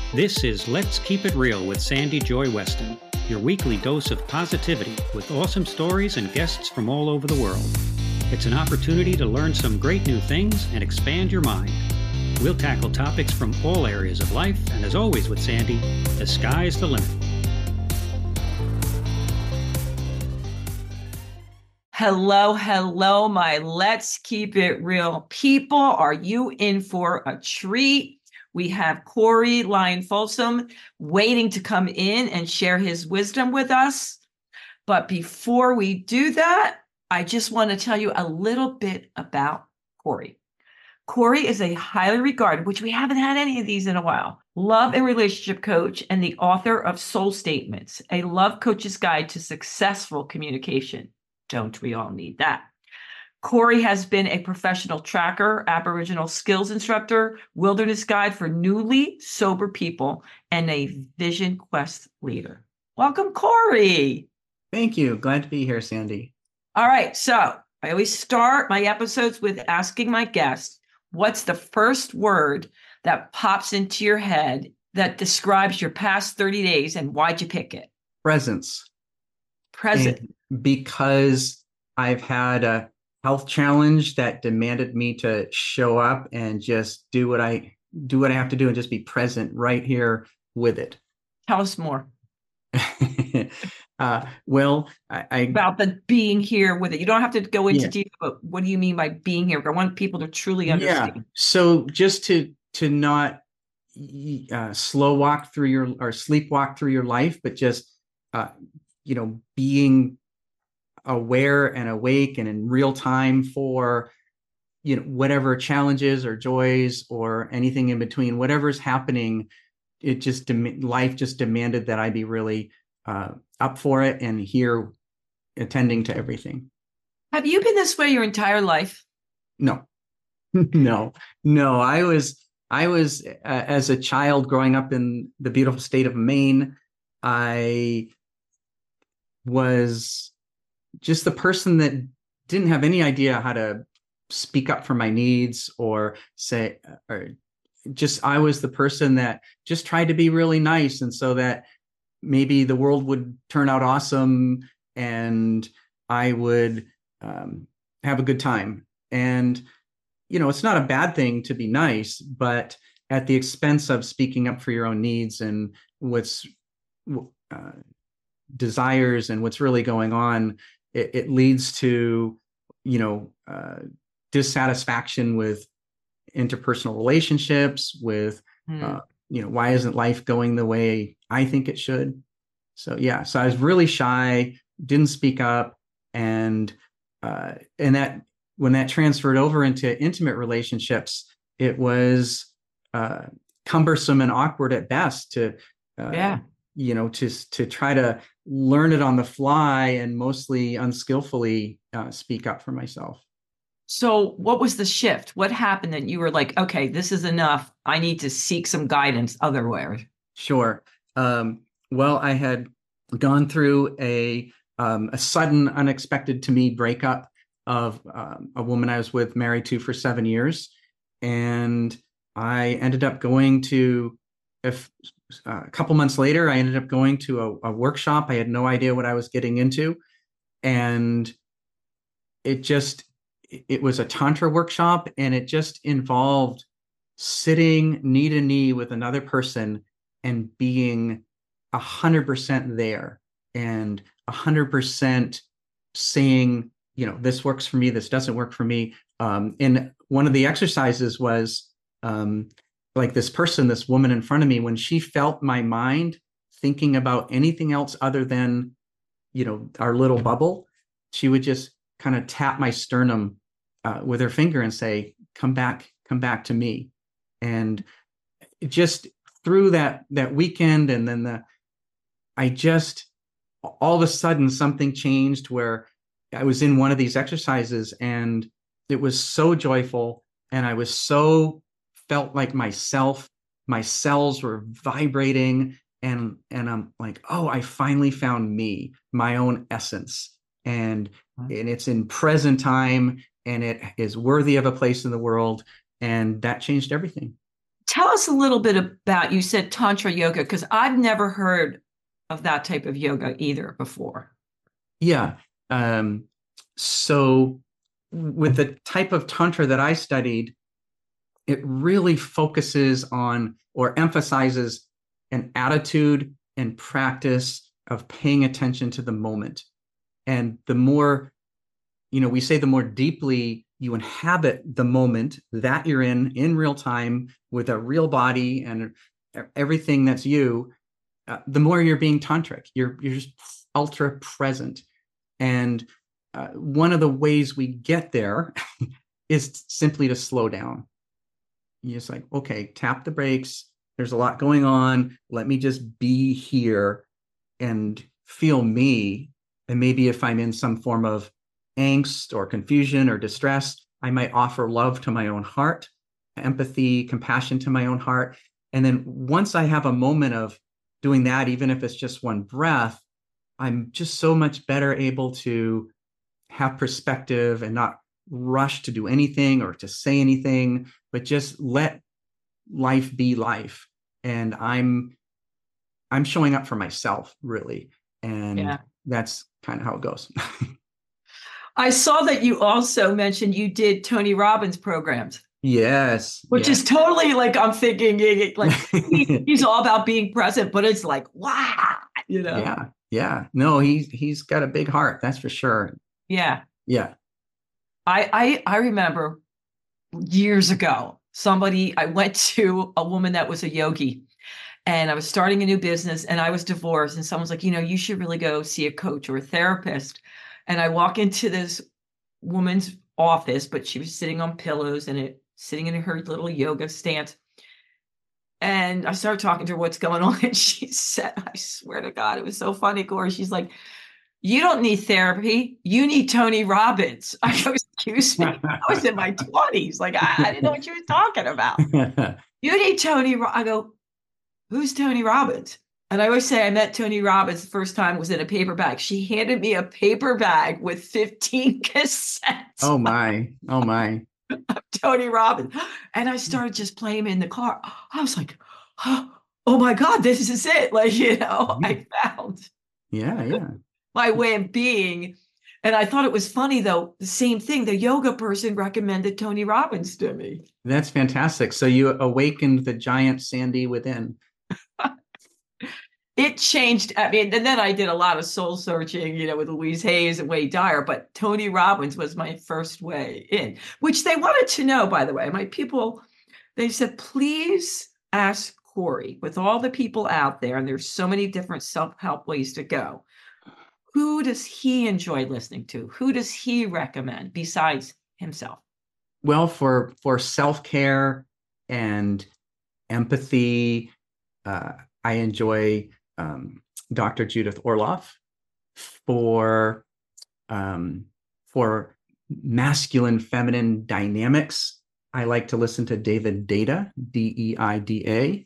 This is Let's Keep It Real with Sandy Joy Weston, your weekly dose of positivity with awesome stories and guests from all over the world. It's an opportunity to learn some great new things and expand your mind. We'll tackle topics from all areas of life, and as always with Sandy, the sky's the limit. Hello, my Let's Keep It Real people. Are you in for a treat? We have Corey Lyon Folsom waiting to come in and share his wisdom with us. But before we do that, I just want to tell you a little bit about Corey. Corey is a highly regarded, which we haven't had any of these in a while, love and relationship coach and the author of Soul Statements, a love coach's guide to successful communication. Don't we all need that? Corey has been a professional tracker, Aboriginal skills instructor, wilderness guide for newly sober people, and a vision quest leader. Welcome, Corey. Thank you. Glad to be here, Sandy. All right. So I always start my episodes with asking my guests, what's the first word that pops into your head that describes your past 30 days and why'd you pick it? Presence. Present. And because I've had a health challenge that demanded me to show up and just do what I have to do and just be present right here with it. Tell us more. Well, I about the being here with it. You don't have to go into detail, but what do you mean by being here? I want people to truly understand. Yeah. So just to not sleepwalk through your life, but just being aware and awake and in real time for whatever challenges or joys or anything in between, whatever's happening. It just life just demanded that I be really up for it and here attending to everything. Have you been this way your entire life? No. No. I was as a child growing up in the beautiful state of Maine. I was just the person that didn't have any idea how to speak up for my needs or I was the person that just tried to be really nice. And so that maybe the world would turn out awesome and I would have a good time. And, it's not a bad thing to be nice, but at the expense of speaking up for your own needs and what's desires and what's really going on, it leads to, dissatisfaction with interpersonal relationships, with, why isn't life going the way I think it should? So I was really shy, didn't speak up, and that when that transferred over into intimate relationships, it was cumbersome and awkward at best to try to learn it on the fly and mostly unskillfully speak up for myself. So what was the shift? What happened that you were like, okay, this is enough. I need to seek some guidance otherwise? Sure. Well, I had gone through a sudden, unexpected to me breakup of a woman I was married to for 7 years. And I ended up going to, a couple months later, I ended up going to a workshop. I had no idea what I was getting into. And it was a Tantra workshop, and it just involved sitting knee to knee with another person and being 100% there and 100% saying, this works for me, this doesn't work for me. And one of the exercises was like this woman in front of me, when she felt my mind thinking about anything else other than, our little bubble, she would just kind of tap my sternum with her finger and say, come back to me. And just through that weekend, and then all of a sudden something changed where I was in one of these exercises and it was so joyful. And I was felt like myself, my cells were vibrating, and I'm like, oh, I finally found me, my own essence. And it's in present time, and it is worthy of a place in the world. And that changed everything. Tell us a little bit about, you said Tantra yoga, because I've never heard of that type of yoga either before. Yeah. So with the type of Tantra that I studied, it really focuses on or emphasizes an attitude and practice of paying attention to the moment. And the more, we say the more deeply you inhabit the moment that you're in real time with a real body and everything that's you, the more you're being tantric. You're just ultra present. And one of the ways we get there is simply to slow down. You're just like, okay, tap the brakes. There's a lot going on. Let me just be here and feel me. And maybe if I'm in some form of angst or confusion or distress, I might offer love to my own heart, empathy, compassion to my own heart. And then once I have a moment of doing that, even if it's just one breath, I'm just so much better able to have perspective and not rush to do anything or to say anything, but just let life be life. And I'm showing up for myself, really. And that's kind of how it goes. I saw that you also mentioned you did Tony Robbins programs. Yes. Which is totally like, I'm thinking like he's all about being present, but it's like, wow, Yeah. No, he's got a big heart. That's for sure. Yeah. Yeah. I remember years ago, I went to a woman that was a yogi, and I was starting a new business, and I was divorced, and someone's like, you should really go see a coach or a therapist. And I walk into this woman's office, but she was sitting on pillows and sitting in her little yoga stance. And I started talking to her, what's going on? And she said, I swear to God, it was so funny, Corey. She's like, you don't need therapy. You need Tony Robbins. I go, excuse me. I was in my 20s. Like, I didn't know what you were talking about. You need Tony. I go, who's Tony Robbins? And I always say I met Tony Robbins the first time was in a paper bag. She handed me a paper bag with 15 cassettes. Oh my. Of Tony Robbins. And I started just playing him in the car. I was like, oh my God, this is it. Like, I found my way of being. And I thought it was funny, though, the same thing. The yoga person recommended Tony Robbins to me. That's fantastic. So you awakened the giant Sandy within. It changed. I mean, and then I did a lot of soul searching, with Louise Hayes and Wade Dyer, but Tony Robbins was my first way in, which they wanted to know, by the way. My people, they said, please ask Corey, with all the people out there, and there's so many different self-help ways to go, who does he enjoy listening to? Who does he recommend besides himself? Well, for self-care and empathy, I enjoy Dr. Judith Orloff. For masculine feminine dynamics, I like to listen to David Deida, Deida.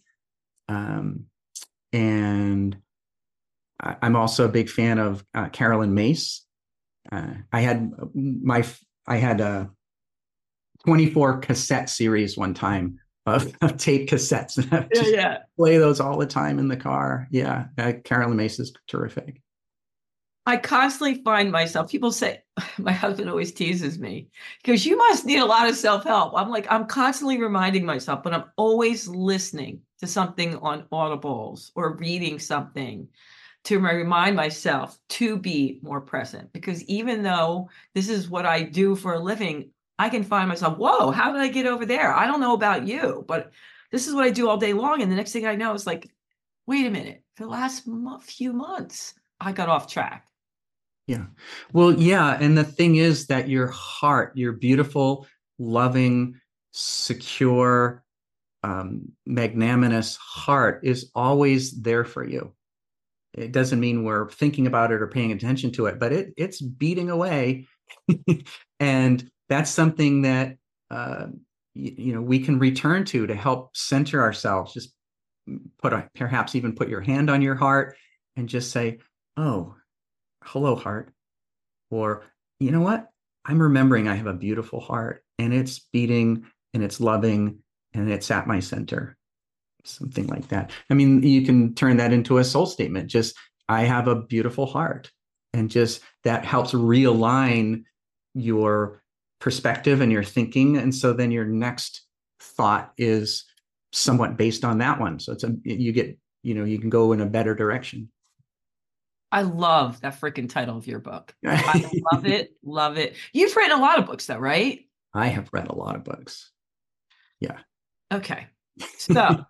And I'm also a big fan of Carolyn Myss. I had a 24 cassette series one time of tape cassettes. And play those all the time in the car. Yeah, Carolyn Myss is terrific. I constantly find myself, people say, my husband always teases me, because you must need a lot of self-help. I'm like, I'm constantly reminding myself, but I'm always listening to something on Audibles or reading something to remind myself to be more present. Because even though this is what I do for a living, I can find myself, whoa, how did I get over there? I don't know about you, but this is what I do all day long. And the next thing I know is like, wait a minute, for the last few months, I got off track. Yeah. Well, yeah. And the thing is that your heart, your beautiful, loving, secure, magnanimous heart is always there for you. It doesn't mean we're thinking about it or paying attention to it, but it's beating away. And that's something that, we can return to help center ourselves. Just perhaps even put your hand on your heart and just say, oh, hello, heart. Or, you know what? I'm remembering I have a beautiful heart and it's beating and it's loving and it's at my center, something like that. I mean, you can turn that into a soul statement. Just, I have a beautiful heart. And just that helps realign your perspective and your thinking. And so then your next thought is somewhat based on that one. So you can go in a better direction. I love that freaking title of your book. I love it. Love it. You've written a lot of books though, right? I have read a lot of books. Yeah. Okay. So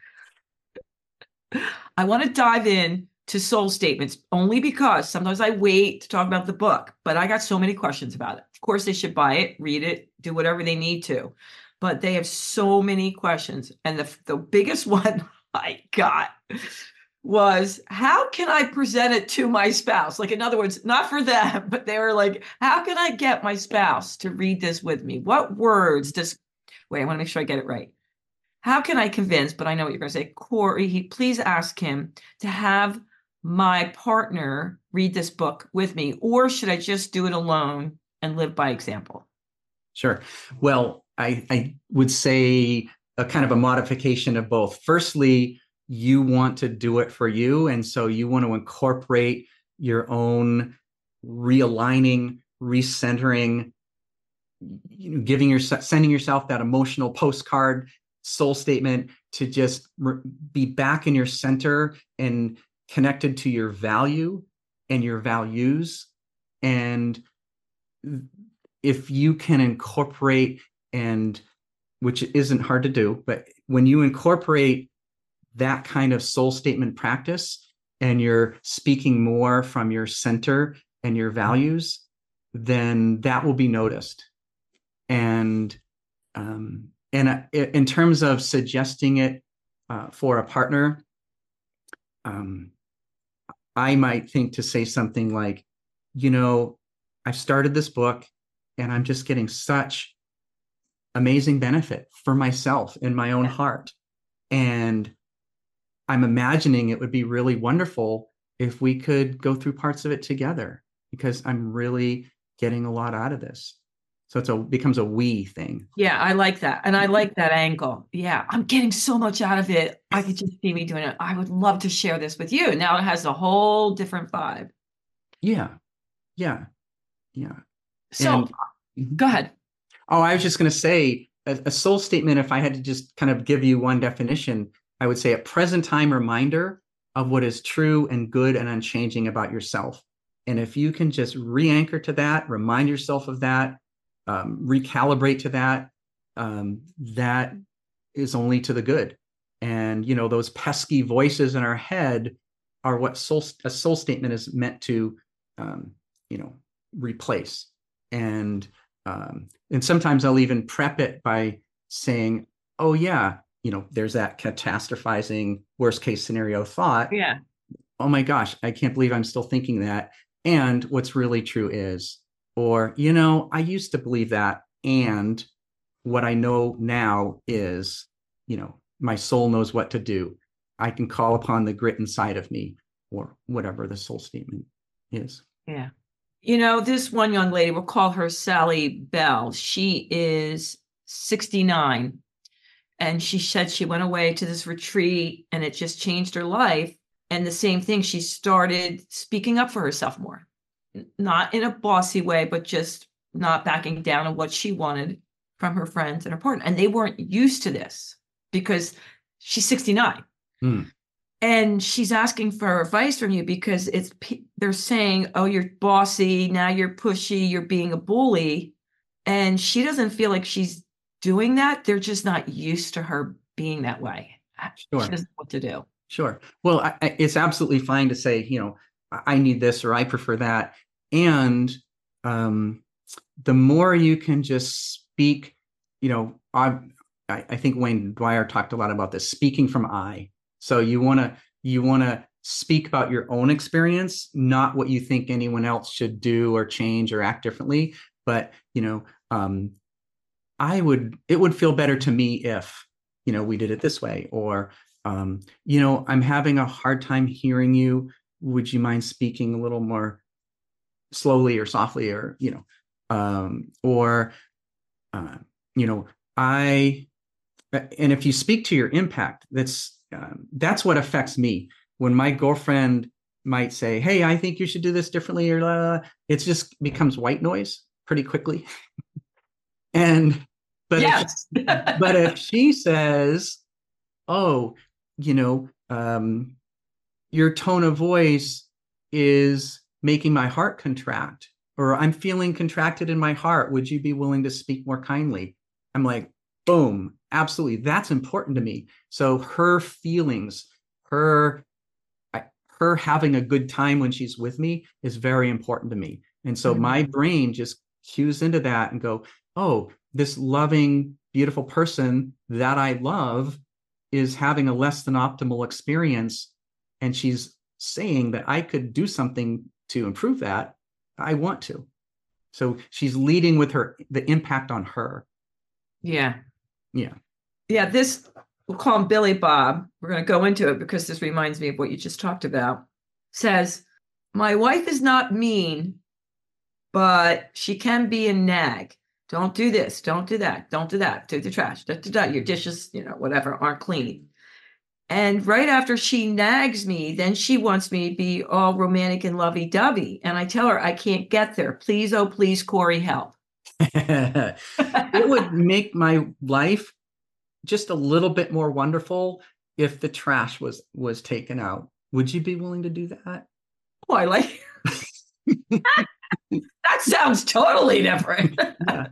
I want to dive in to soul statements only because sometimes I wait to talk about the book, but I got so many questions about it. Of course, they should buy it, read it, do whatever they need to, but they have so many questions. And the biggest one I got was, how can I present it to my spouse? Like, in other words, not for them, but they were like, how can I get my spouse to read this with me? What words wait, I want to make sure I get it right. How can I convince, but I know what you're going to say, Corey, please ask him to have my partner read this book with me, or should I just do it alone and live by example? Sure. Well, I would say a kind of a modification of both. Firstly, you want to do it for you. And so you want to incorporate your own realigning, recentering, sending yourself that emotional postcard soul statement to just be back in your center and connected to your value and your values. And if you can incorporate, and which isn't hard to do, but when you incorporate that kind of soul statement practice and you're speaking more from your center and your values, then that will be noticed. And in terms of suggesting it for a partner, I might think to say something like, I've started this book and I'm just getting such amazing benefit for myself in my own heart. And I'm imagining it would be really wonderful if we could go through parts of it together, because I'm really getting a lot out of this. So it becomes a we thing. Yeah, I like that. And I like that angle. Yeah, I'm getting so much out of it. I could just see me doing it. I would love to share this with you. Now it has a whole different vibe. Yeah. Yeah. Yeah. So go ahead. Oh, I was just going to say a soul statement, if I had to just kind of give you one definition, I would say a present time reminder of what is true and good and unchanging about yourself. And if you can just re-anchor to that, remind yourself of that, recalibrate to that, that is only to the good. And, those pesky voices in our head are what a soul statement is meant to, replace. And sometimes I'll even prep it by saying, oh yeah, there's that catastrophizing worst case scenario thought. Yeah. Oh my gosh, I can't believe I'm still thinking that. And what's really true is, or, I used to believe that. And what I know now is, my soul knows what to do. I can call upon the grit inside of me, or whatever the soul statement is. Yeah. This one young lady, we'll call her Sally Bell. She is 69. And she said she went away to this retreat and it just changed her life. And the same thing, she started speaking up for herself more, not in a bossy way, but just not backing down on what she wanted from her friends and her partner. And they weren't used to this because she's 69. And she's asking for advice from you because they're saying, oh, you're bossy, now you're pushy, you're being a bully. And she doesn't feel like she's doing that. They're just not used to her being that way. Sure. She doesn't know what to do. Sure. Well, it's absolutely fine to say, I need this or I prefer that. And the more you can just speak, I think Wayne Dwyer talked a lot about this, speaking from I. So you want to speak about your own experience, not what you think anyone else should do or change or act differently. But, it would feel better to me if, we did it this way, or, I'm having a hard time hearing you. Would you mind speaking a little more slowly or softly, or, and if you speak to your impact, that's what affects me. When my girlfriend might say, "Hey, I think you should do this differently," or it just becomes white noise pretty quickly. And but Yes. but if she says, "Oh, you know, your tone of voice is making my heart contract," or "I'm feeling contracted in my heart. Would you be willing to speak more kindly?" I'm like, boom, absolutely. That's important to me. So her feelings, her her having a good time when she's with me is very important to me. And so my brain just cues into that and go, oh, this loving, beautiful person that I love is having a less than optimal experience. And she's saying that I could do something to improve that. I want to. So she's leading with the impact on her. Yeah. Yeah. Yeah. This, we'll call him Billy Bob. We're going to go into it because this reminds me of what you just talked about. Says, my wife is not mean, but she can be a nag. Don't do this. Don't do that. Don't do that. Do the trash. Da, da, da. Your dishes, whatever, aren't clean. And right after she nags me, then she wants me to be all romantic and lovey-dovey. And I tell her, I can't get there. Please, oh, please, Corey, help. It would make my life just a little bit more wonderful if the trash was taken out. Would you be willing to do that? Oh, I like that. Sounds totally different. Yeah.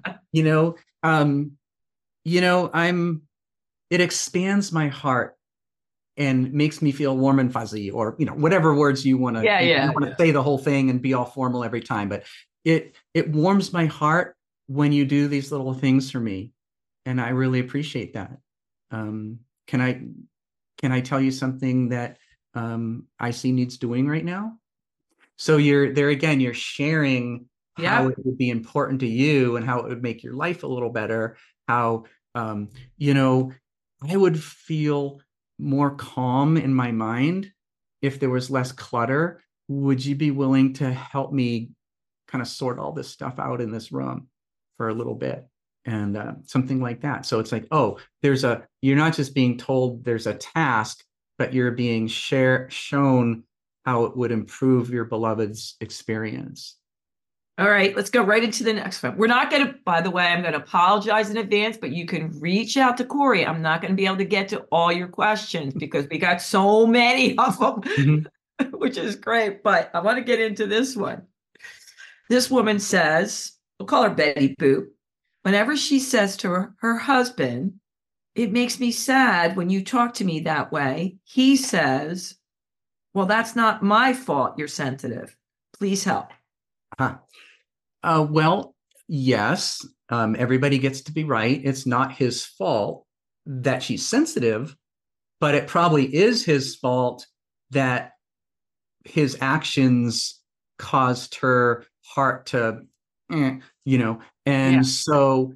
It expands my heart and makes me feel warm and fuzzy, or whatever words you want to. Yeah, you don't want to say the whole thing and be all formal every time, but it warms my heart when you do these little things for me, and I really appreciate that. Can I tell you something that I see needs doing right now? So you're sharing how it would be important to you and how it would make your life a little better. How I would feel more calm in my mind if there was less clutter. Would you be willing to help me kind of sort all this stuff out in this room for a little bit? And something like that. So it's like, oh, you're not just being told there's a task, but you're being shown how it would improve your beloved's experience. All right, let's go right into the next one. We're not going to, by the way, I'm going to apologize in advance, but you can reach out to Corey. I'm not going to be able to get to all your questions because we got so many of them, which is great. But I want to get into this one. This woman says, we'll call her Betty Boop. Whenever she says to her husband, it makes me sad when you talk to me that way, he says, well, that's not my fault. You're sensitive. Please help. Well, yes, everybody gets to be right. It's not his fault that she's sensitive, but it probably is his fault that his actions caused her heart to, so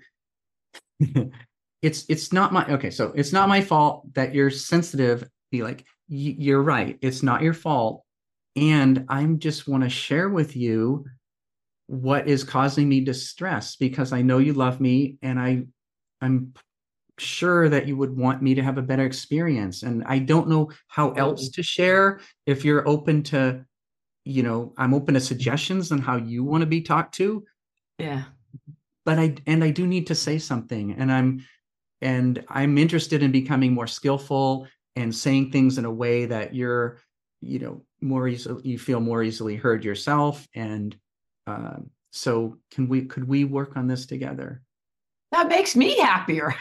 it's not it's not my fault that you're sensitive. Be like, you're right. It's not your fault. And I just want to share with you what is causing me distress, because I know you love me and I'm sure that you would want me to have a better experience. And I don't know how else to share. If you're open to, I'm open to suggestions on how you want to be talked to. Yeah. But I do need to say something, and I'm interested in becoming more skillful and saying things in a way that you're, you feel more easily heard yourself. And so could we work on this together? That makes me happier.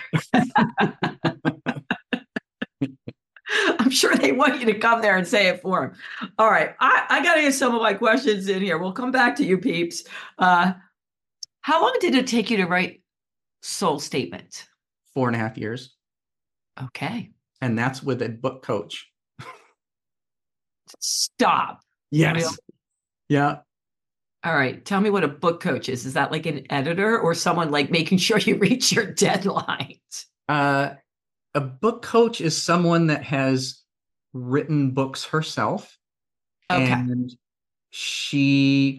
I'm sure they want you to come there and say it for them. All right. I got to get some of my questions in here. We'll come back to you, peeps. How long did it take you to write Soul Statement? 4.5 years. Okay. And that's with a book coach. Stop. Yes. Really? Yeah. All right. Tell me what a book coach is. Is that like an editor or someone like making sure you reach your deadlines? A book coach is someone that has written books herself. Okay. And she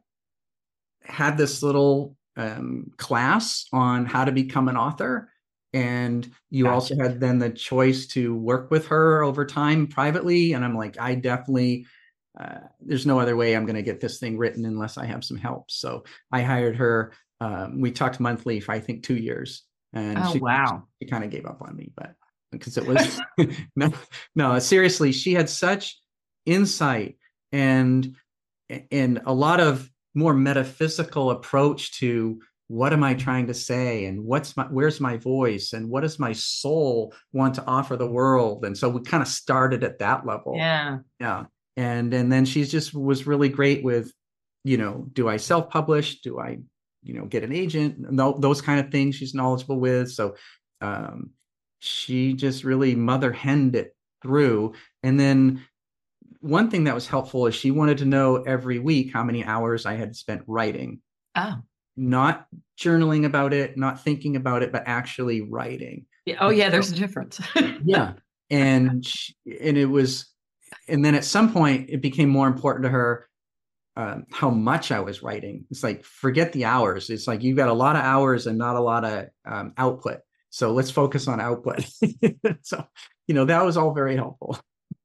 had this little class on how to become an author. And you Gotcha. also had then the choice to work with her over time privately. And I'm like, I definitely, there's no other way I'm going to get this thing written unless I have some help. So I hired her. We talked monthly for, I think, 2 years. And Oh, wow. she kind of gave up on me, but because it was, no, seriously, she had such insight and a lot of more metaphysical approach to what am I trying to say, and where's my voice, and what does my soul want to offer the world. And so we kind of started at that level. Yeah. Yeah. And then she's just was really great with, do I self-publish? Do I, get an agent? No, those kind of things she's knowledgeable with. So she just really mother henned it through. And then one thing that was helpful is she wanted to know every week how many hours I had spent writing. Oh. Not journaling about it, not thinking about it, but actually writing. Yeah. Oh, yeah. There's a difference. Yeah. And it was, and then at some point it became more important to her how much I was writing. It's like, forget the hours. It's like, you've got a lot of hours and not a lot of output. So let's focus on output. So, that was all very helpful.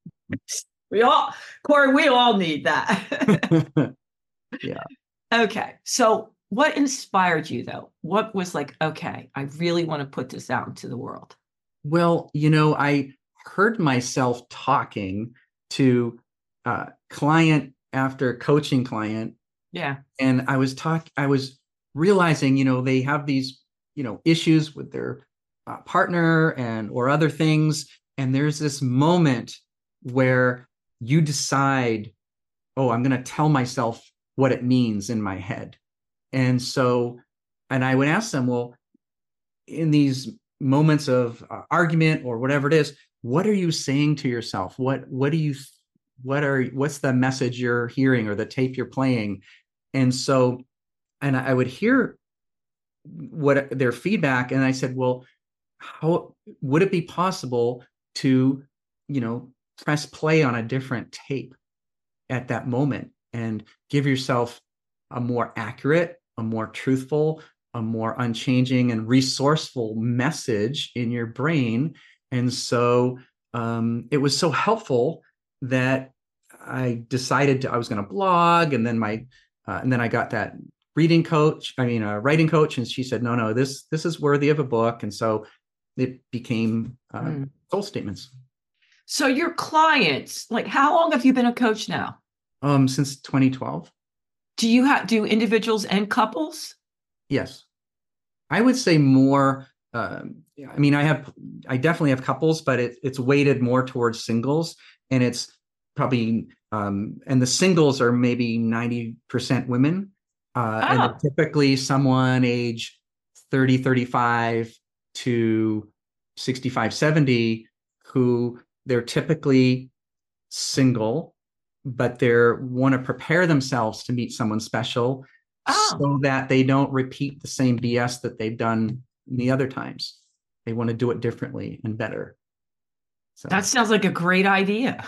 Corey, we all need that. Yeah. Okay. So what inspired you though? What was like, okay, I really want to put this out into the world? Well, I heard myself talking to client after coaching client. Yeah. And I was realizing, they have these, issues with their partner or other things. And there's this moment where you decide, oh, I'm going to tell myself what it means in my head. And I would ask them, well, in these moments of argument or whatever it is, what are you saying to yourself? What's the message you're hearing or the tape you're playing? And I would hear what their feedback. And I said, well, how would it be possible to, press play on a different tape at that moment and give yourself a more accurate, a more truthful, a more unchanging and resourceful message in your brain? And so it was so helpful that I decided I was going to blog, and then I got that writing coach, and she said, no, this is worthy of a book. And so it became Soul Statements. So your clients, like, how long have you been a coach now? Since 2012. Do individuals and couples? Yes. I would say more. I definitely have couples, but it's weighted more towards singles, and it's probably, and the singles are maybe 90% women. And they're typically someone age 30, 35 to 65, 70, who they're typically single, but they want to prepare themselves to meet someone special so that they don't repeat the same BS that they've done the other times. They want to do it differently and better. So that sounds like a great idea.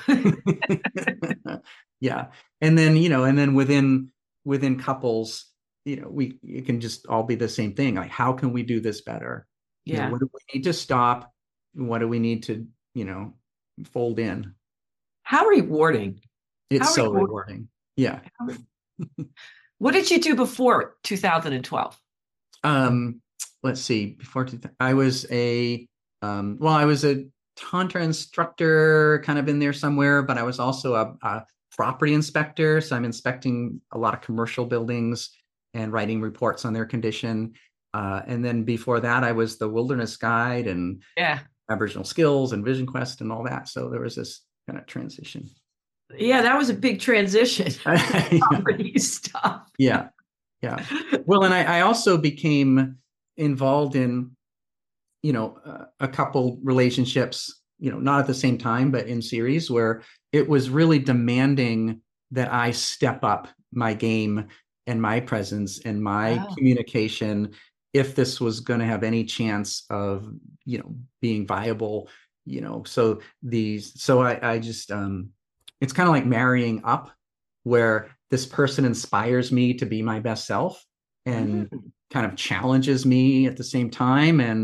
Yeah. And then within couples, it can just all be the same thing. Like, how can we do this better? Yeah. What do we need to stop? What do we need to, fold in? How rewarding. It's so rewarding. Yeah. What did you do before 2012? Let's see. Before I was I was a Tantra instructor, kind of in there somewhere, but I was also a property inspector. So I'm inspecting a lot of commercial buildings and writing reports on their condition. And then before that, I was the wilderness guide and Aboriginal skills and Vision Quest and all that. So there was this kind of transition. Yeah, that was a big transition. Property stuff. Yeah. Yeah. Well, and I also became involved in, a couple relationships, not at the same time, but in series, where it was really demanding that I step up my game and my presence and my communication if this was going to have any chance of, being viable, so I just, it's kind of like marrying up, where this person inspires me to be my best self and kind of challenges me at the same time. And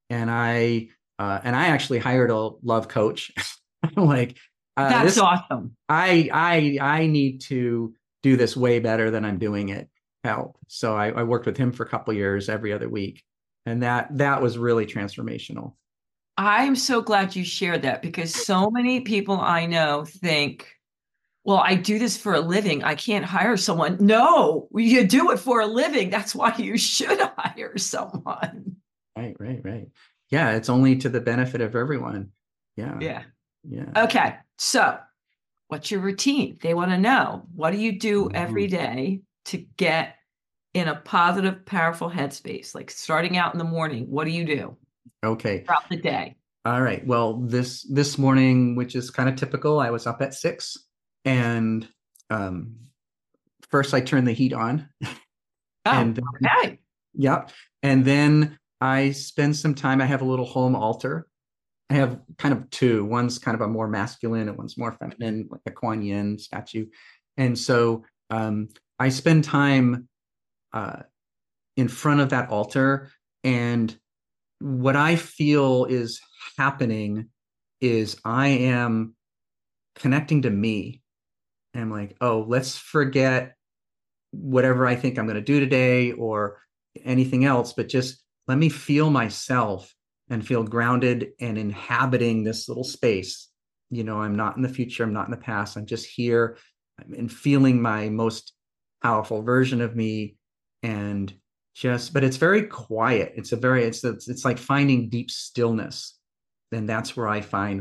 And I actually hired a love coach. Like, That's this, awesome. I need to do this way better than I'm doing it. Help. So I worked with him for a couple of years every other week. And that was really transformational. I'm so glad you shared that because so many people I know think, well, I do this for a living. I can't hire someone. No, you do it for a living. That's why you should hire someone. Right, right, right. Yeah, it's only to the benefit of everyone. Yeah, Yeah. yeah. Okay. So, what's your routine? They want to know, what do you do every Mhm. day to get in a positive, powerful headspace? Like starting out in the morning, what do you do Okay. throughout the day? All right. Well, this morning, which is kind of typical, I was up at 6, and um, first I turned the heat on, Oh, and okay. yep, and then I spend some time. I have a little home altar. I have kind of two. One's kind of a more masculine, and one's more feminine, like a Kuan Yin statue. And so I spend time uh, in front of that altar, and what I feel is happening is I am connecting to me. And I'm like, oh, let's forget whatever I think I'm going to do today or anything else, but just let me feel myself and feel grounded and inhabiting this little space. I'm not in the future, I'm not in the past, I'm just here and feeling my most powerful version of me. And but it's very quiet. It's like finding deep stillness. And that's where I find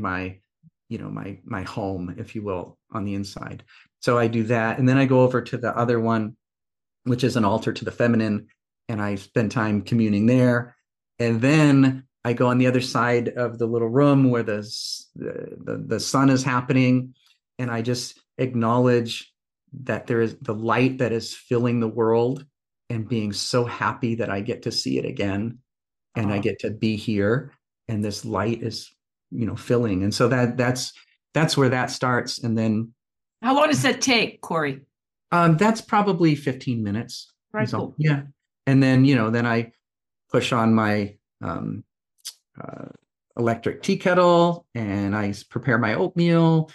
my home, if you will, on the inside. So I do that. And then I go over to the other one, which is an altar to the feminine, and I spend time communing there. And then I go on the other side of the little room where the sun is happening, and I just acknowledge that there is the light that is filling the world, and being so happy that I get to see it again, and I get to be here, and this light is filling. And so that's where that starts. And then How long does that take, Corey? that's probably 15 minutes. Very So cool. yeah. And then I push on my um, uh, electric tea kettle, and I prepare my oatmeal,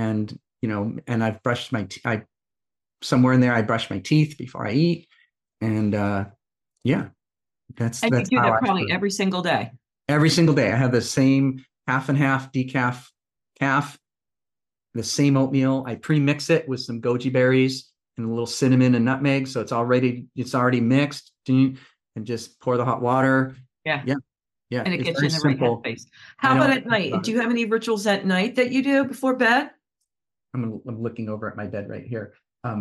and I've brushed I somewhere in there I brush my teeth before I eat. And yeah, that's And you that's do how that I probably start. every single day. Every single day I have the same half and half decaf calf, the same oatmeal. I pre-mix it with some goji berries and a little cinnamon and nutmeg, so it's already mixed, and just pour the hot water. Yeah. Yeah, yeah, And it it's gets you very in the right simple. headspace. I How about don't at think night? about Do it. you have any rituals at night that you do before bed? I'm looking over at my bed right here.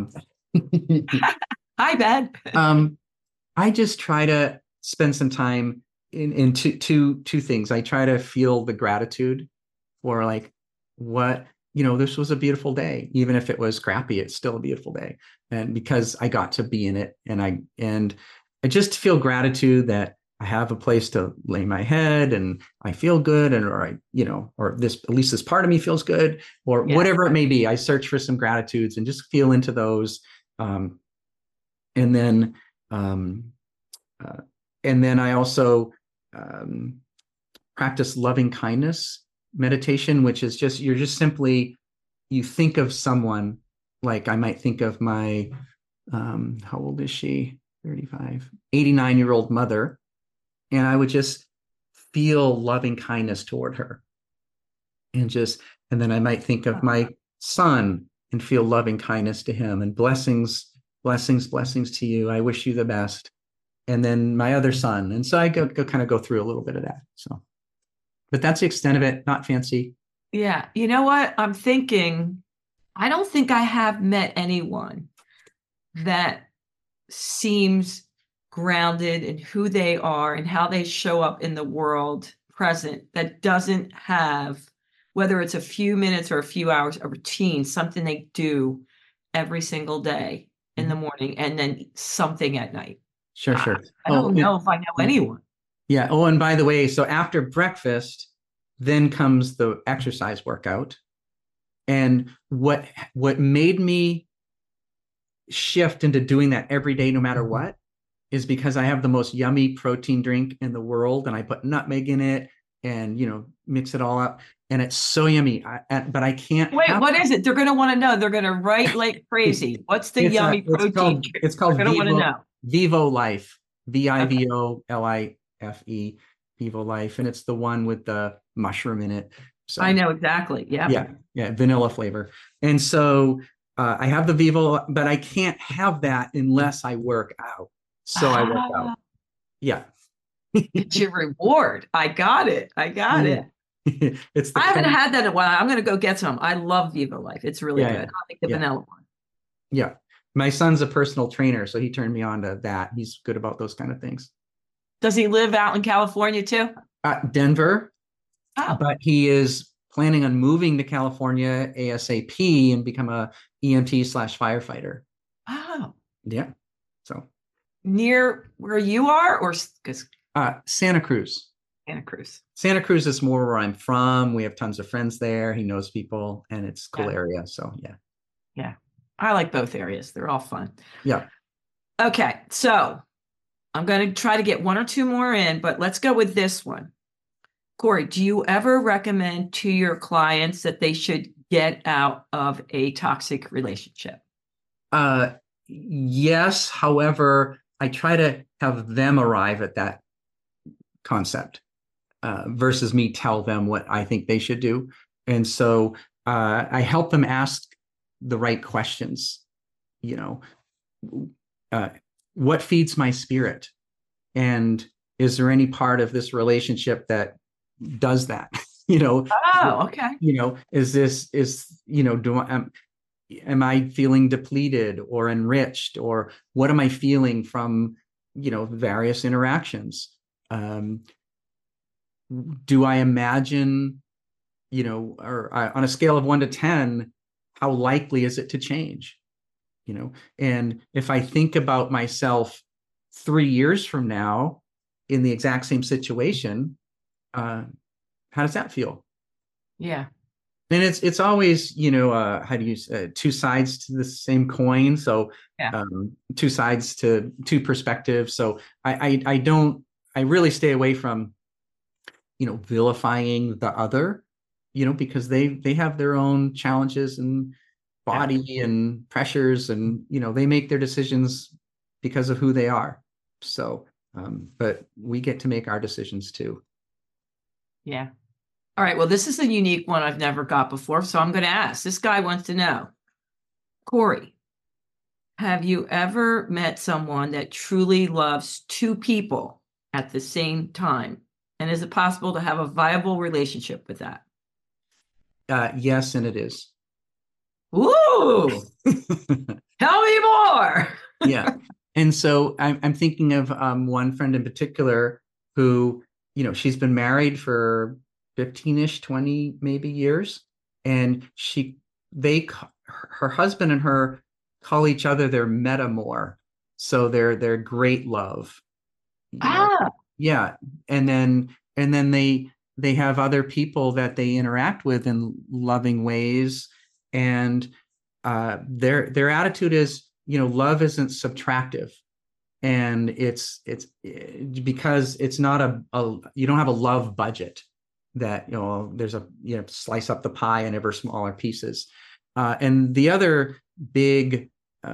Hi, bed. um, I just try to spend some time in two things. I try to feel the gratitude for, like, what, this was a beautiful day. Even if it was crappy, it's still a beautiful day. And because I got to be in it, and I just feel gratitude that I have a place to lay my head, and I feel good, and or at least this part of me feels good, or Yeah. whatever it may be. I search for some gratitudes and just feel into those. Um, and then um, uh, and then I also um, practice loving kindness meditation, which is just you're just simply you think of someone, like I might think of my how old is she? 35, 89-year-old mother, and I would just feel loving kindness toward her, and then I might think of my son and feel loving kindness to him, and blessings, blessings, blessings to you. I wish you the best. And then my other son. And so I kind of go through a little bit of that. So, but that's the extent of it. Not fancy. Yeah. You know what? I'm thinking, I don't think I have met anyone that seems grounded in who they are and how they show up in the world present that doesn't have, whether it's a few minutes or a few hours, a routine, something they do every single day in the morning and then something at night. Sure, sure. I Oh, don't know if I know anyone. yeah. Oh, and by the way, so after breakfast, then comes the exercise workout. And what made me shift into doing that every day, no matter what, is because I have the most yummy protein drink in the world, and I put nutmeg in it and, mix it all up. And it's so yummy. But I can't Wait, have what is it? They're going to want to know. They're going to write like crazy. What's the yummy it's protein? called They're going to want to know. Vivo Life, Okay. VIVOLIFE, Vivo Life. And it's the one with the mushroom in it. So I know exactly. Yeah. yeah, vanilla flavor. And so I have the Vivo, but I can't have that unless I work out. So I work out. Ah, Yeah. it's your reward. I got it. I got Yeah. it. It's I the haven't had that in a while. I'm going to go get some. I love Vivo Life. It's really yeah, good. I like the yeah, vanilla one. yeah. My son's a personal trainer, so he turned me on to that. He's good about those kind of things. Does he live out in California too? Denver, Oh, but he is planning on moving to California ASAP and become a EMT/firefighter. oh, Yeah. So near where you are, or because Santa Cruz. Santa Cruz? Santa Cruz is more where I'm from. We have tons of friends there. He knows people, and it's a cool Yeah, area. So yeah. yeah. I like both areas. They're all fun. Yeah. Okay, so I'm going to try to get one or two more in, but let's go with this one. Corey, do you ever recommend to your clients that they should get out of a toxic relationship? Yes. However, I try to have them arrive at that concept versus me tell them what I think they should do. And so I help them ask the right questions. What feeds my spirit? And is there any part of this relationship that does that? Oh, okay. Am I feeling depleted or enriched, or what am I feeling from, various interactions? Do I imagine, on a scale of 1 to 10, how likely is it to change? And if I think about myself 3 years from now in the exact same situation, how does that feel? Yeah. And it's always, how do you say, two sides to the same coin. So Yeah. two sides to two perspectives. So I really stay away from, vilifying the other, because they have their own challenges and body and pressures, and, they make their decisions because of who they are. So, but we get to make our decisions too. Yeah. All right. Well, this is a unique one I've never got before. So I'm going to ask. This guy wants to know, Corey, have you ever met someone that truly loves two people at the same time? And is it possible to have a viable relationship with that? Yes, and it is. Ooh, tell me more. Yeah. And so I'm thinking of one friend in particular who, she's been married for 15-ish, 20 maybe years. And her husband and her call each other their metamor. So they're great love. Ah, Yeah. And then they have other people that they interact with in loving ways. And their attitude is, love isn't subtractive. And it's because it's not you don't have a love budget that, there's slice up the pie in ever smaller pieces. And the other big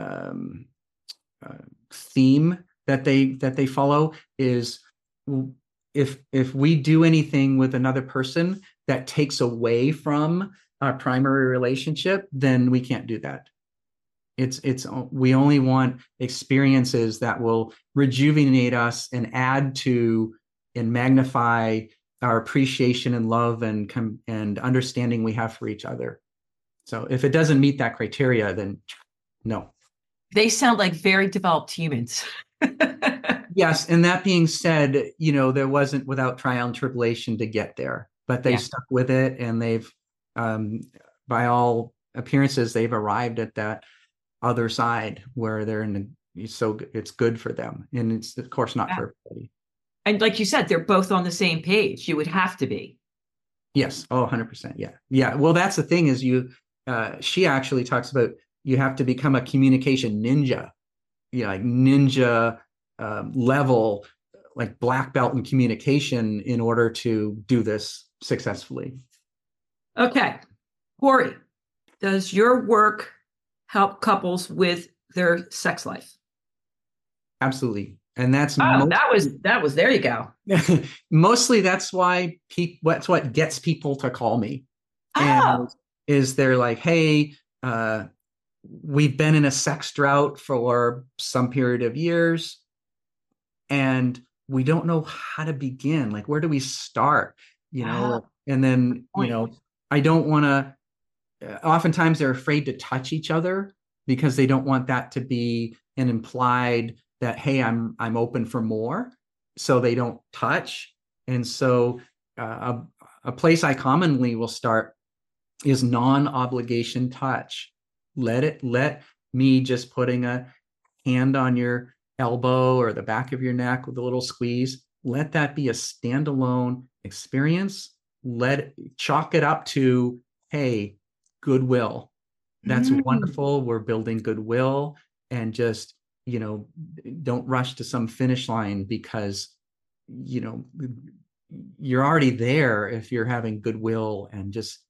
theme that they follow is, if we do anything with another person that takes away from our primary relationship, then we can't do that. We only want experiences that will rejuvenate us and add to and magnify our appreciation and love and understanding we have for each other. So if it doesn't meet that criteria, then no. they sound like very developed humans. Yes. And that being said, there wasn't without trial and tribulation to get there, but they Yeah. stuck with it, and they've, by all appearances, they've arrived at that other side where it's good for them. And it's of course not for everybody. And like you said, they're both on the same page. You would have to be. Yes. Oh, 100%. Yeah. Yeah. Well, that's the thing is she actually talks about, you have to become a communication ninja, like ninja level, like black belt in communication, in order to do this successfully. Okay. Corey, does your work help couples with their sex life? Absolutely. And that's Oh, that was there you go. mostly that's why that's what gets people to call me. And Oh, is they're like, hey, we've been in a sex drought for some period of years, and we don't know how to begin. Like, where do we start? And then, I don't want to, oftentimes they're afraid to touch each other because they don't want that to be an implied that, hey, I'm open for more. So they don't touch. And so a place I commonly will start is non-obligation touch. Let me just putting a hand on your elbow or the back of your neck with a little squeeze. Let that be a standalone experience. Chalk it up to, hey, goodwill. That's wonderful. We're building goodwill, and just, don't rush to some finish line, because, you're already there if you're having goodwill, and just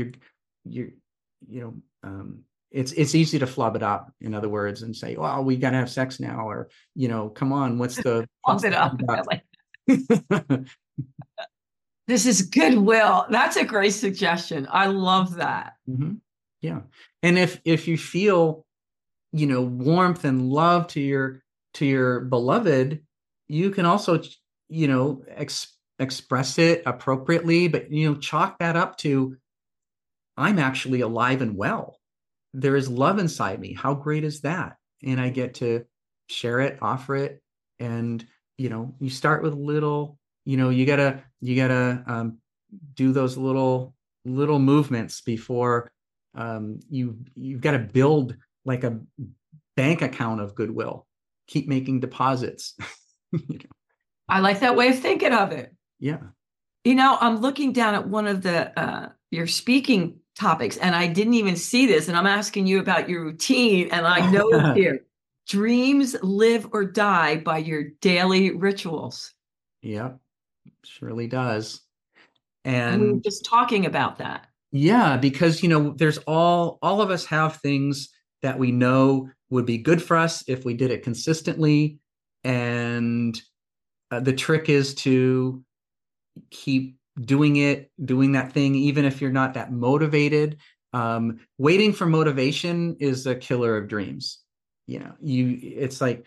it's easy to flub it up, in other words, and say, well, we got to have sex now, or, come on, what's the flub it up. This is goodwill. That's a great suggestion. I love that. Mm-hmm. Yeah. And if you feel, warmth and love to your beloved, you can also, express it appropriately, but, chalk that up to, I'm actually alive and well. There is love inside me. How great is that? And I get to share it, offer it. And, you start with little, you gotta do those little movements before you've got to build like a bank account of goodwill. Keep making deposits. I like that way of thinking of it. Yeah. I'm looking down at one of the your speaking topics, and I didn't even see this, and I'm asking you about your routine, and I know it's here. Dreams live or die by your daily rituals. Yep, surely does. And we were just talking about that. Yeah, because, there's all of us have things that we know would be good for us if we did it consistently. And the trick is to keep doing that thing, even if you're not that motivated. Waiting for motivation is a killer of dreams. It's like,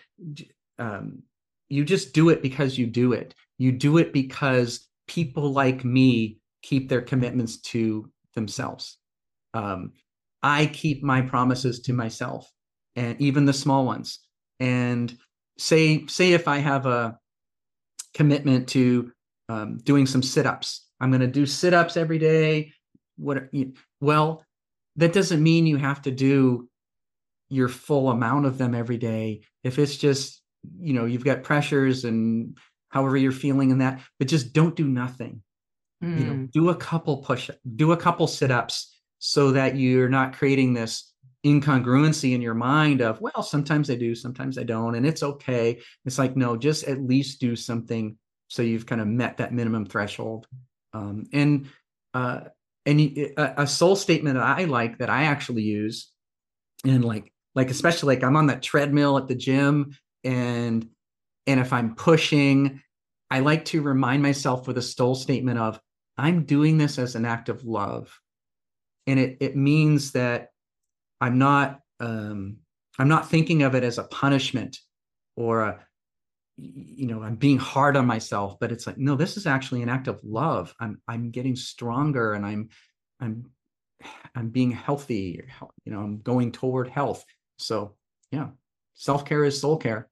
you just do it because you do it. You do it because people like me keep their commitments to themselves. I keep my promises to myself, and even the small ones. And say if I have a commitment to doing some sit-ups, I'm going to do sit-ups every day. Well, that doesn't mean you have to do your full amount of them every day. If it's just, you've got pressures and however you're feeling in that, but just don't do nothing. Do a couple sit-ups, so that you're not creating this incongruency in your mind of, well, sometimes I do, sometimes I don't, and it's okay. It's like, no, just at least do something, so you've kind of met that minimum threshold. And a soul statement that I like, that I actually use, and like especially like I'm on that treadmill at the gym, and if I'm pushing, I like to remind myself with a soul statement of, I'm doing this as an act of love. And it means that I'm not thinking of it as a punishment, or I'm being hard on myself, but it's like, no, this is actually an act of love. I'm getting stronger, and I'm being healthy. I'm going toward health. So yeah, self-care is soul care.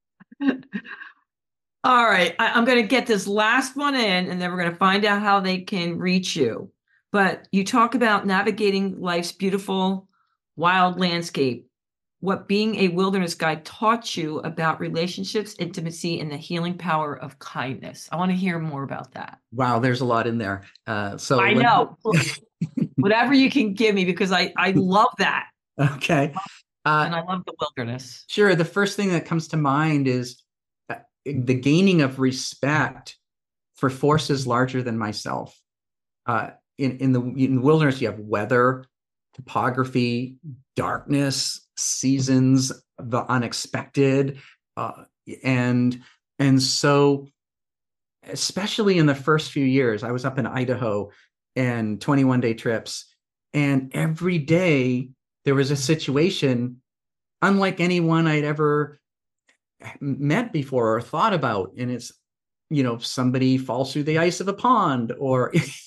All right, I'm going to get this last one in, and then we're going to find out how they can reach you. But you talk about navigating life's beautiful, wild landscape. What being a wilderness guide taught you about relationships, intimacy, and the healing power of kindness. I want to hear more about that. Wow, there's a lot in there. So I know. Whatever you can give me, because I love that. Okay. And I love the wilderness. Sure. The first thing that comes to mind is, the gaining of respect for forces larger than myself. In the wilderness, you have weather, topography, darkness, seasons, the unexpected, and so especially in the first few years, I was up in Idaho and 21-day trips, and every day there was a situation unlike anyone I'd ever met before or thought about. And it's, somebody falls through the ice of a pond, or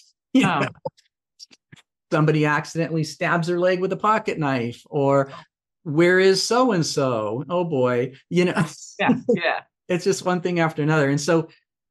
somebody accidentally stabs their leg with a pocket knife, or where is so and so? Oh boy, Yeah. It's just one thing after another. And so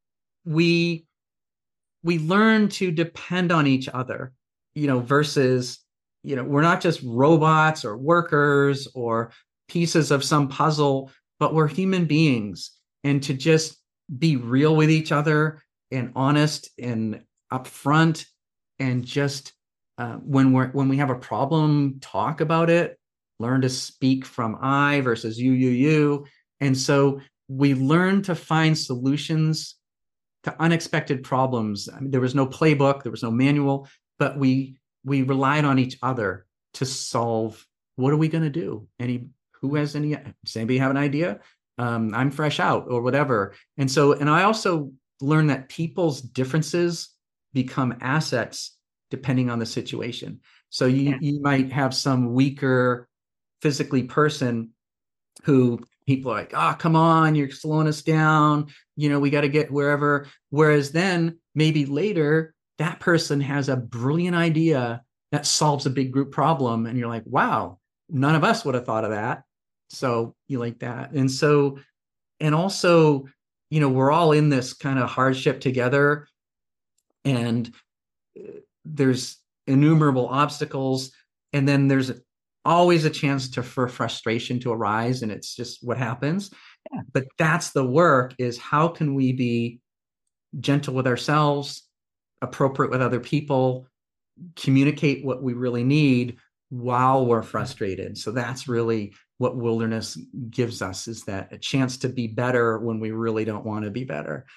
we learn to depend on each other, versus, we're not just robots or workers or pieces of some puzzle, but we're human beings. And to just be real with each other and honest and upfront, and just when we have a problem, talk about it, learn to speak from I versus you. And so we learn to find solutions to unexpected problems. I mean, there was no playbook, there was no manual, but we relied on each other to solve. What are we going to do? Does anybody have an idea? I'm fresh out or whatever. And I also learned that people's differences become assets depending on the situation. So you might have some weaker physically person who people are like, oh, come on, you're slowing us down. We got to get wherever. Whereas then maybe later that person has a brilliant idea that solves a big group problem. And you're like, wow, none of us would have thought of that. So you like that. And also, we're all in this kind of hardship together, and there's innumerable obstacles. And then there's always a chance for frustration to arise, and it's just what happens. Yeah. But that's the work, is how can we be gentle with ourselves, appropriate with other people, communicate what we really need while we're frustrated. So that's really what wilderness gives us, is that a chance to be better when we really don't want to be better.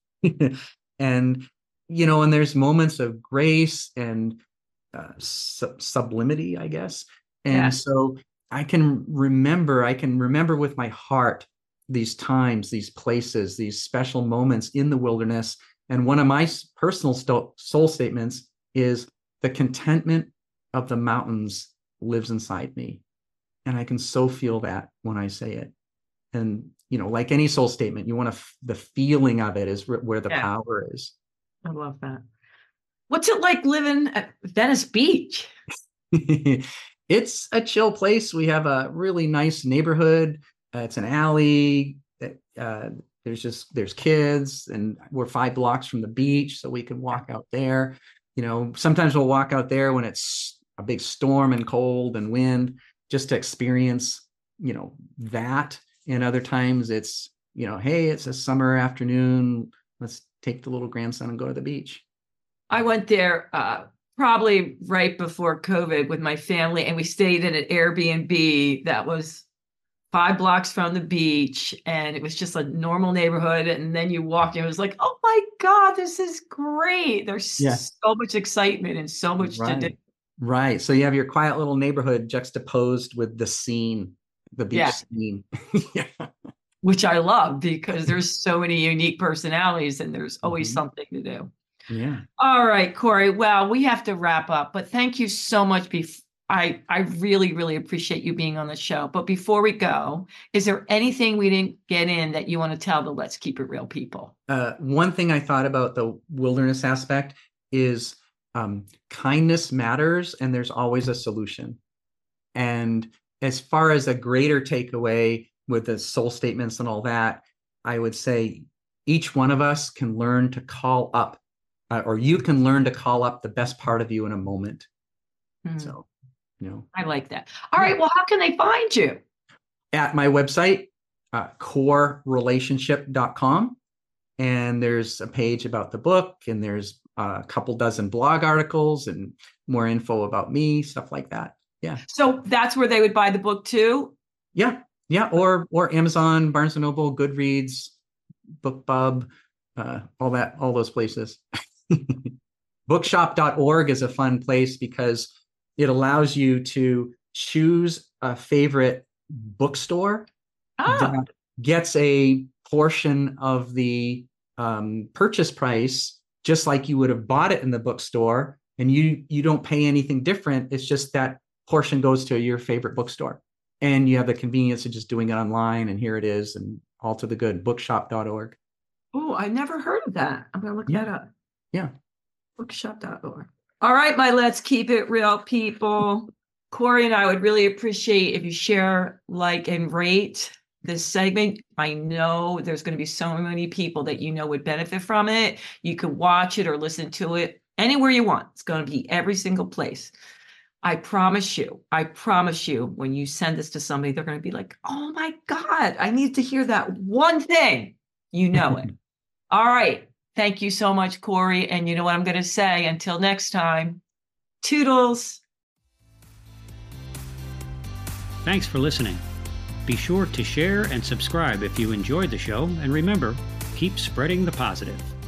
And there's moments of grace and sublimity, I guess. And so I can remember with my heart these times, these places, these special moments in the wilderness. And one of my personal soul statements is, the contentment of the mountains lives inside me. And I can so feel that when I say it. And, like any soul statement, you want the feeling of it is where the power is. I love that. What's it like living at Venice Beach? It's a chill place. We have a really nice neighborhood. It's an alley. There's kids, and we're 5 blocks from the beach, so we can walk out there. Sometimes we'll walk out there when it's a big storm and cold and wind, just to experience, that. And other times it's, hey, it's a summer afternoon. Let's take the little grandson and go to the beach. I went there probably right before COVID with my family, and we stayed in an Airbnb that was 5 blocks from the beach, and it was just a normal neighborhood. And then you walk in, it was like, oh my God, this is great. There's so much excitement and so much to do. Right. So you have your quiet little neighborhood juxtaposed with the scene, the beach scene. Which I love, because there's so many unique personalities, and there's always something to do. Yeah. All right, Corey. Well, we have to wrap up, but thank you so much. I really, really appreciate you being on the show. But before we go, is there anything we didn't get in that you want to tell the Let's Keep It Real people? One thing I thought about the wilderness aspect is kindness matters, and there's always a solution. And as far as a greater takeaway with the soul statements and all that, I would say each one of us can learn to call up, or you can learn to call up the best part of you in a moment. So, I like that. All right. Well, how can they find you? At my website, corerelationship.com. And there's a page about the book, and there's a couple dozen blog articles and more info about me, stuff like that. Yeah. So that's where they would buy the book too? Yeah. Yeah. Or Amazon, Barnes & Noble, Goodreads, BookBub, all those places. Bookshop.org is a fun place because it allows you to choose a favorite bookstore that gets a portion of the purchase price, just like you would have bought it in the bookstore, and you don't pay anything different. It's just that portion goes to your favorite bookstore, and you have the convenience of just doing it online, and here it is, and all to the good. Bookshop.org. Oh, I never heard of that. I'm going to look that up. Yeah. Bookshop.org. All right, my Let's Keep It Real people. Corey and I would really appreciate if you share, like, and rate this segment. I know there's going to be so many people that would benefit from it. You can watch it or listen to it anywhere you want. It's going to be every single place. I promise you, when you send this to somebody, they're going to be like, oh my God, I need to hear that one thing. You know it. All right. Thank you so much, Corey. And you know what I'm going to say? Until next time, toodles. Thanks for listening. Be sure to share and subscribe if you enjoyed the show. And remember, keep spreading the positive.